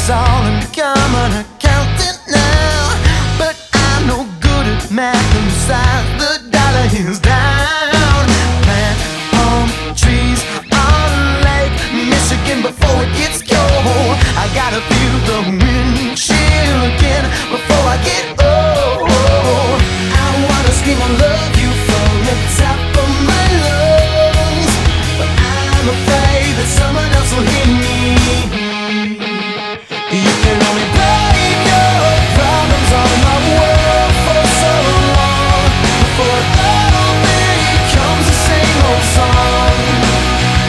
it's all in common accountant now. But I'm no good at math, and besides, the dollar is down. Plant palm trees on Lake Michigan before it gets cold. I gotta feel the wind chill again before I get old. I wanna scream I love you from the top of my lungs, but I'm afraid